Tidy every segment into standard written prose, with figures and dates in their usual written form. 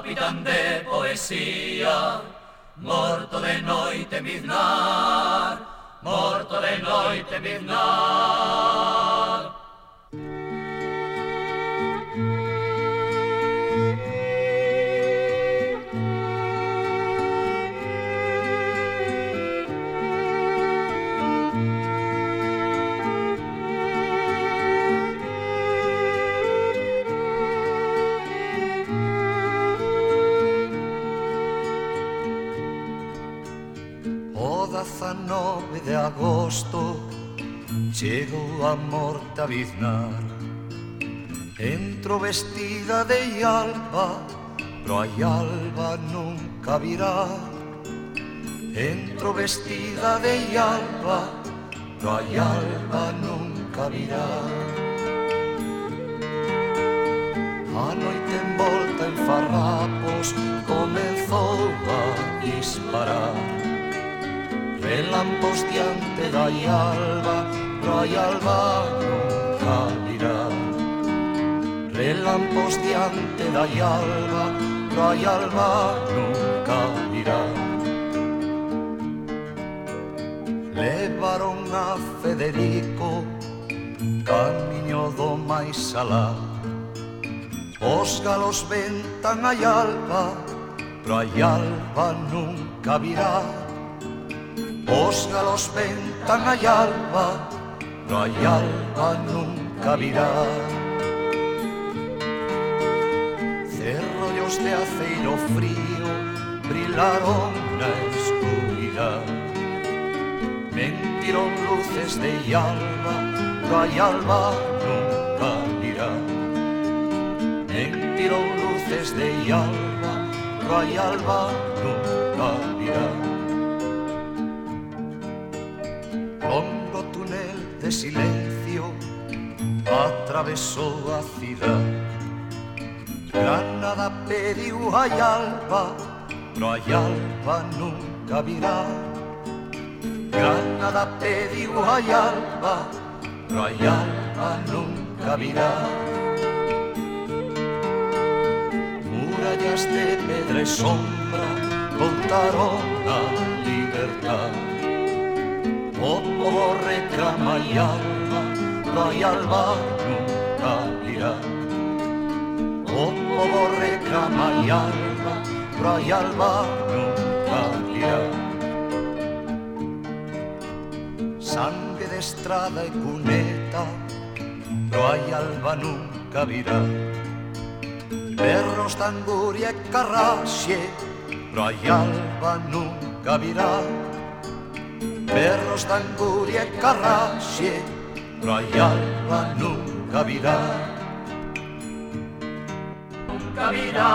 capitán de poesía, morto de noite midnar, morto de noite midnar. O 19 de agosto chegou a morte a biznar. Entro vestida de alba, pero a alba nunca virá. Entro vestida de alba, pero a alba nunca virá. A noite envolta en farrapos comezou a disparar. Relampos diante da alba, pero a alba nunca virá. Relampos diante da alba, pero a alba nunca virá. Levaron a Federico camiño do máis alá. Os galos ventan a alba, pero a alba nunca virá. Os galos ventan a alba, pero a alba nunca virá. Cerrollos de aceiro frío brilaron na escuridad. Mentiron luces de alba, pero a alba nunca virá. Mentiron luces de alba, pero a alba nunca virá. Longo túnel de silencio atravesou a cidad. Granada pediu a alba, pero a alba nunca virá. Granada pediu a alba, pero a alba nunca virá. Murallas de pedra e sombra voltaron a libertad. O povo reclama a alba, pero a alba nunca virá. O povo reclama a alba, pero a alba nunca virá. Sangue de estrada e cuneta, pero a alba nunca virá. Berros de anguria e carraxe, pero a alba nunca virá. Berros de anguria e carraxe, pero a alba nunca virá. Nunca virá,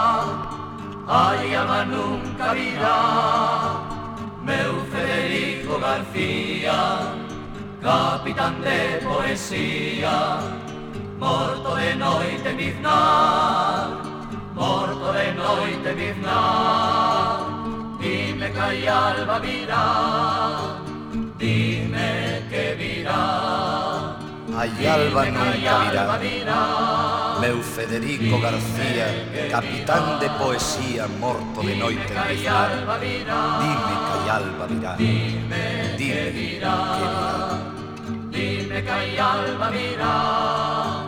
ai alma nunca virá. Meu Federico García, capitán de poesía, morto de noite biznar, morto de noite biznar. Dime que hai alba virá, dime que virá. Hai alba nunca virá. Meu Federico García, capitán de poesía, morto de noite en biznar. Dime que hai alba virá. Dime que virá. Dime que hai alba virá.